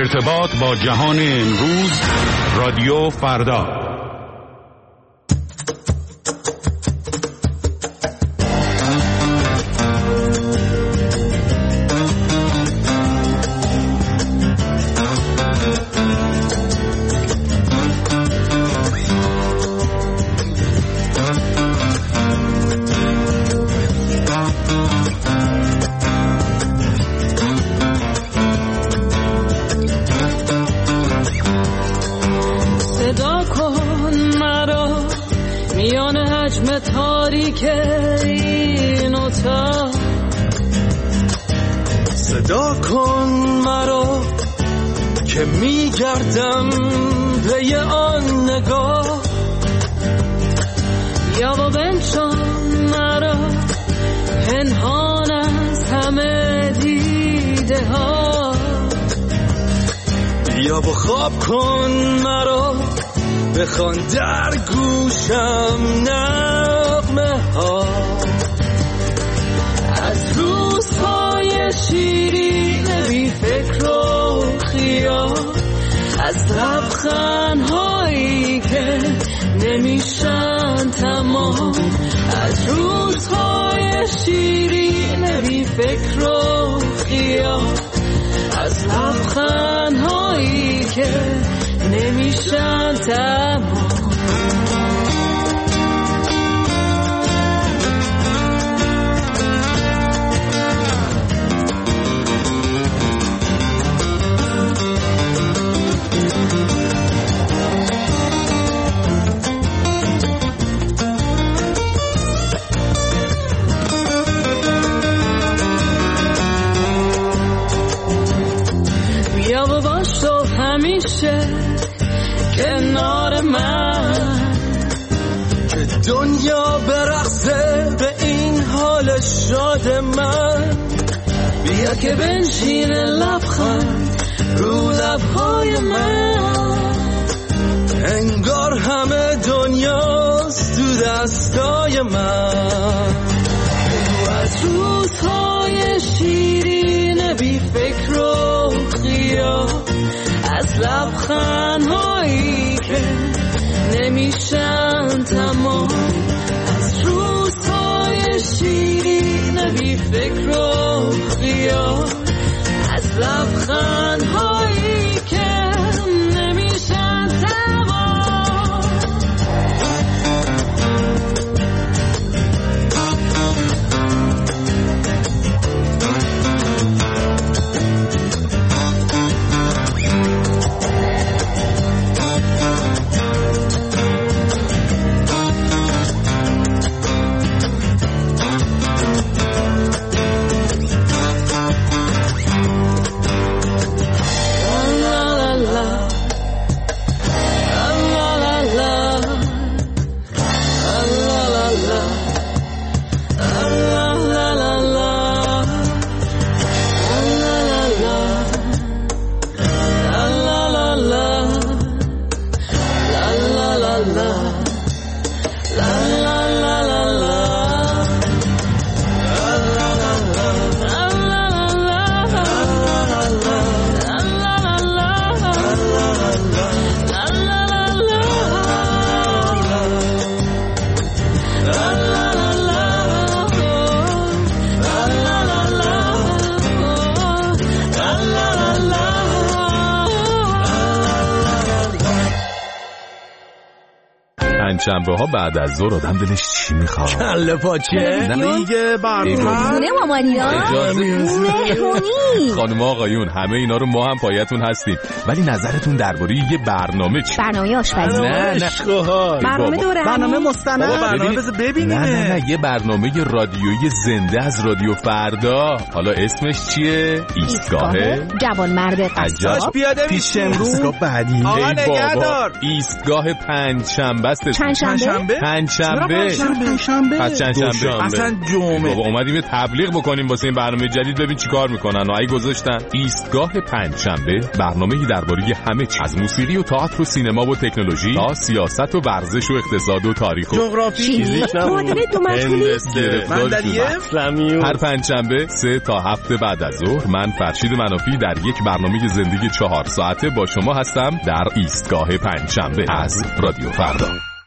ارتباط با جهان امروز، رادیو فردا. صدا کن مرا که میگردم پی آن نگاه، بیا و بنشان مرا پنهان از همه دیده ها، بیا و خواب کن مرا بخوان در گوشم نغمه ها، از روزهای شیرین بی فکر و خیال، از لبخندهایی که نمیشن تمام، از روزهای شیرین بی فکر و خیال، از لبخندهایی که نمیشن تمام. بیا و باش تو همیشه کنار من، که دنیا برقصه به این حال شاد من، بیا که بنشین لبخند رو لبهای من، انگار همه دنیاست تو دستای من، از روزهای شیرین بی فکر و خیال، از لبخندهایی که نمیشن تمام، از روزهای شیرین بی فکر و خیال، از لبخندهایی که نمیشن تمام. شنبه ها بعد از ظهر آدم دلش چی میخواد؟ کله پاچه دیگه برنامه مامانیا مهمونی. خانم آقایون همه اینا رو ما هم پایتون هستیم، ولی نظرتون درباره یه برنامه چی؟ برنامه آشپزی؟ نه برنامه دوره، برنامه مستند، برنامه ببینیم. نه یه برنامه رادیویی زنده از رادیو فردا. حالا اسمش چیه؟ ایستگاه جوانمرد قصاب پیاده پیش امروز. ایستگاه بعدی ایستگاه پنجشنبه است. چند شنبه؟ شنبه پس چند شنبه اصلا جمعه. بابا اومدیم تبلیغ بکنیم واسه این برنامه جدید، ببین چیکار میکنن. و گذاشتن ایستگاه پنجشنبه، برنامه‌ای درباره همه چیز، از موسیقی و تئاتر و سینما و تکنولوژی تا سیاست و ورزش و اقتصاد و تاریخ و جغرافی، فیزیک، معادله دو مشغولی، هر پنجشنبه 3 تا 7 بعد از ظهر من فرشید منافی در یک برنامه زندگی 4 ساعته با شما هستم در ایستگاه پنجشنبه از رادیو فردا.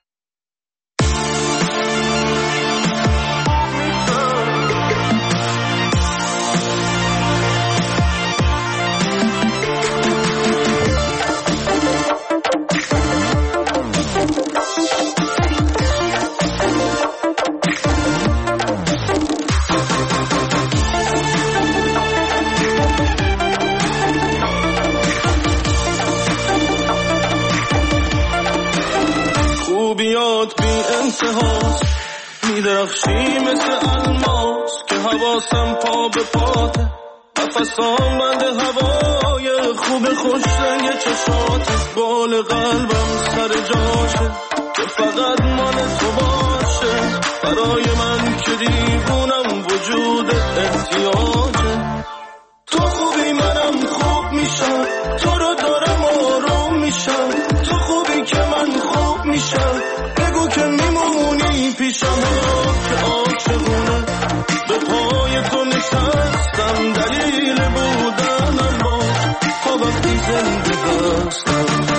میدرخشی مثل الماس که حواسم پا به پاته، نفسام بند هوای خوب خوش رنگ چشاته، بال قلبم سر جاشه که فقط مال تو باشه، برای من که دیوونم وجود احتیاجه. تو خوبی منم خوب میشم، تو رو دارم آروم میشم، تو خوبی که من خوب میشم، بگو که میمونی پیشم که عاشقونه به پای تو نشستم، دلیل بودنم باش تا وقتی زنده هستم.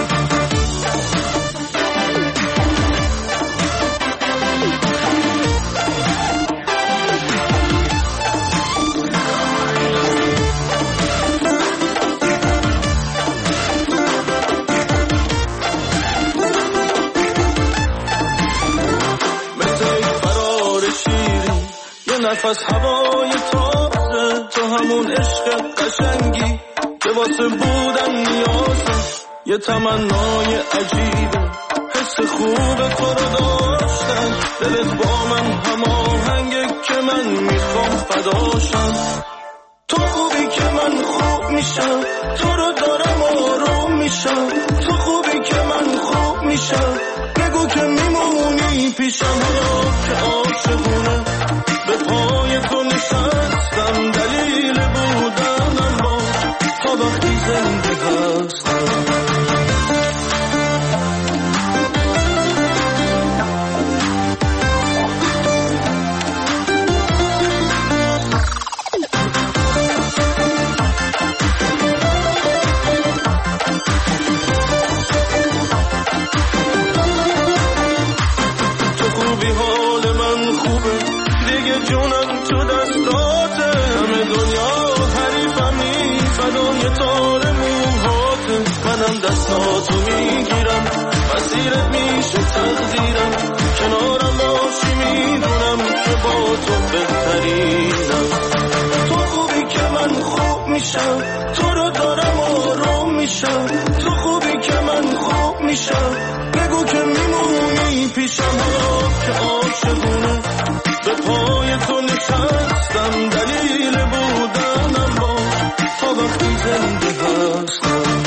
نفس هوای تازه، تو همون عشق قشنگی که واسه بودن نیازه، یه تمنای عجیبه حس خوب تو رو داشتن، دلت با من هماهنگه که من میخوام فداشم. تو خوبی که من خوب میشم، تو رو دارم آروم میشم، تو خوبی که من خوب میشم، بگو که میمونی پیشم که عاشقونه به پای تو نشستم، دلیل بودنم باش تا وقتی زنده هستم. تو خوبی حال من خوبه، دیگه جونم تو دستاته، همه دنیا حریفمی فدای تار موهاته، منم دستاتو میگیرم مسیرت میشه تقدیرم، کنارم باشی میدونم که با تو بهترینم. تو خوبی که من خوب میشم، تو رو دارم آروم میشم، تو خوبی که من خوب میشم، بگو که میمونی پیشم که عاشقونه به پای تو نشستم، دلیل بودنم باش تا وقتی زنده هستم.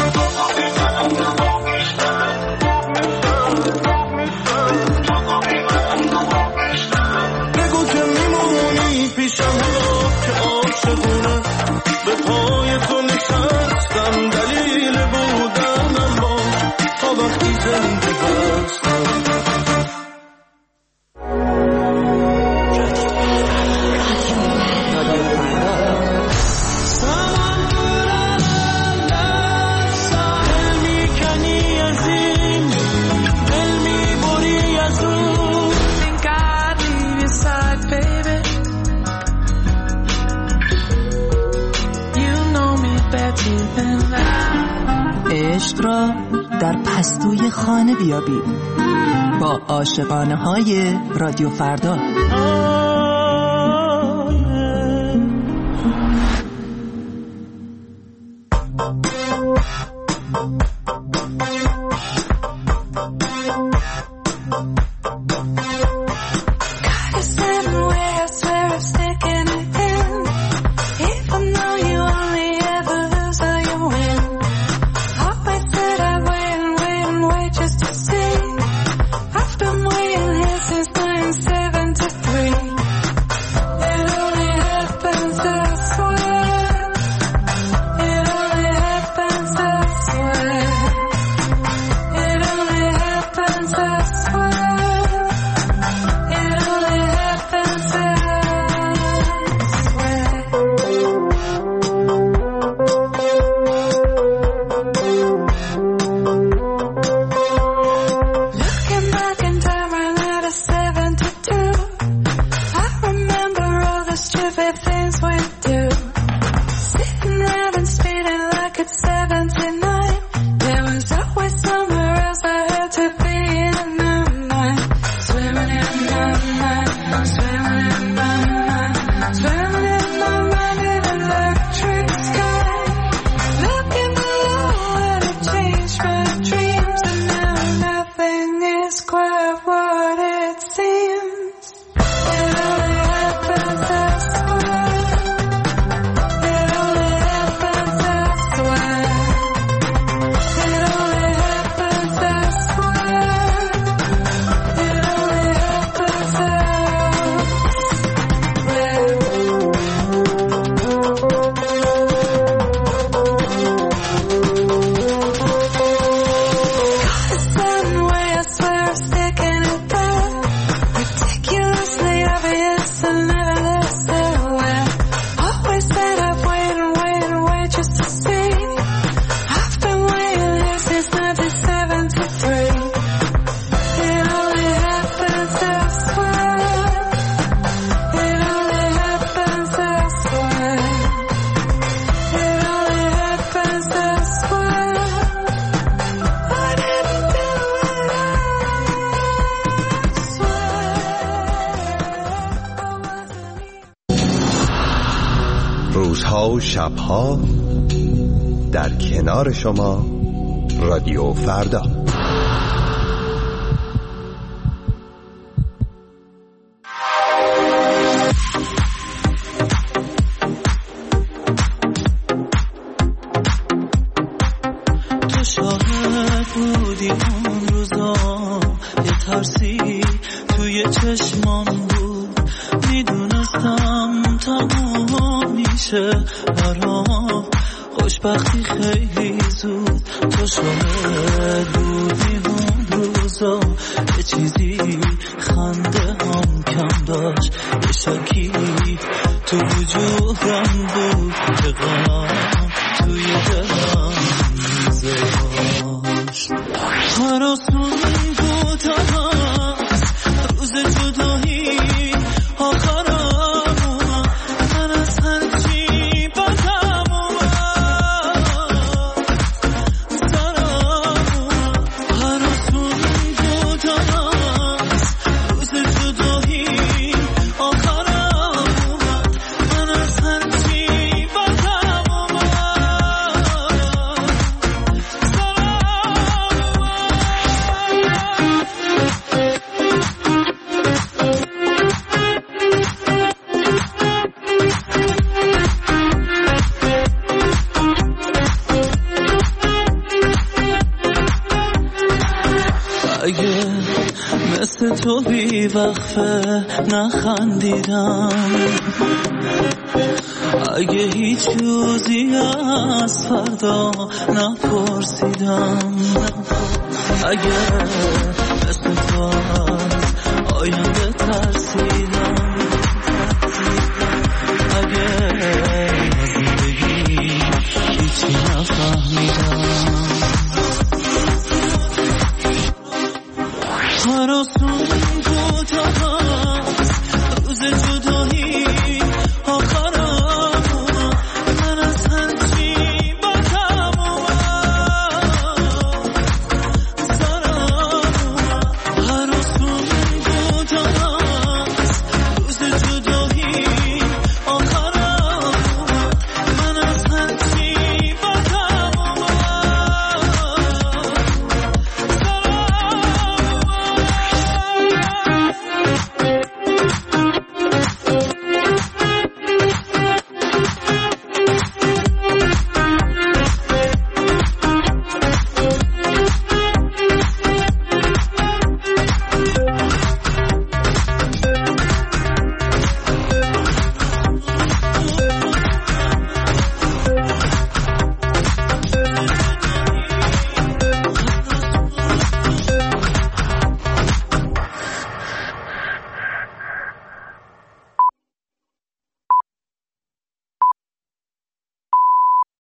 بگو که میمونی پیشم که عاشقونه به پای تو نشستم، دلیل بودنم باش تا وقتی زنده هستم. عشق را در پستوی خانه بیابید با عاشقانه های رادیو فردا. Since 9 روزها و شبها در کنار شما رادیو فردا. تو شاهد بودی اون روزا، یه ترسی توی چشمام بود، میدونستم تمام میشه برام خوشبختی خیلی زود. تو شاهد بودی اون روزا، یه چیزی خنده هم کم داشت، یه شکی تو وجودم بود که غم توی دلم میذاشت. هراسون بود هست روز جدایی آخرم، من از هرچی بدم اومد سرم. هراسون بود هست روز جدایی آخرم، من از هرچی بدم اومد اگه مثل تو بی وقفه نخندیدم، اگه هیچ روزی از فردا نپرسیدم، اگه مثل تو از آینده ترسیدم، اگه از زندگی هیچی نفهمیدم.